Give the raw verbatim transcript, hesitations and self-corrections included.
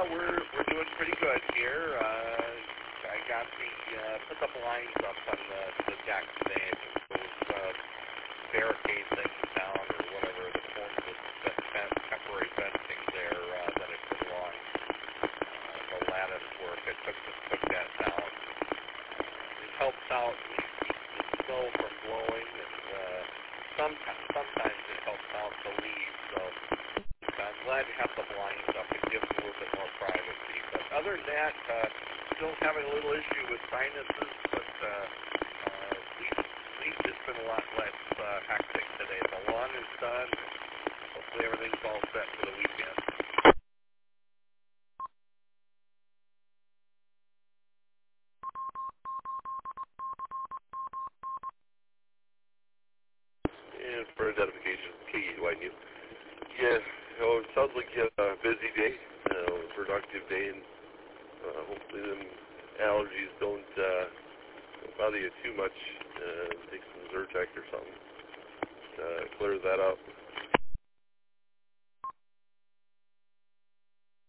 we're we're doing pretty good here. Uh, I got the uh, put the blinds up on the, the deck today. Those uh, barricade things down or whatever the form of the fence, temporary fencing there uh, that I put along uh, the lattice work. I took took that down. Uh, it helps out. It keeps the snow from blowing, and uh, sometimes sometimes it helps out the leaves. So I'm glad to have the blinds up. It gives a little bit more privacy. But other than that, uh, still having a little issue with sinuses, but uh, uh, sleep, sleep has been a lot less uh, hectic today. The lawn is done, and hopefully everything's all set for the weekend. And for identification, K E Y U. Yeah, you know, it sounds like you had a busy day, uh, a productive day, and uh, hopefully them allergies don't uh, bother you too much. Uh, take some Zyrtec or something. Uh, clear that up.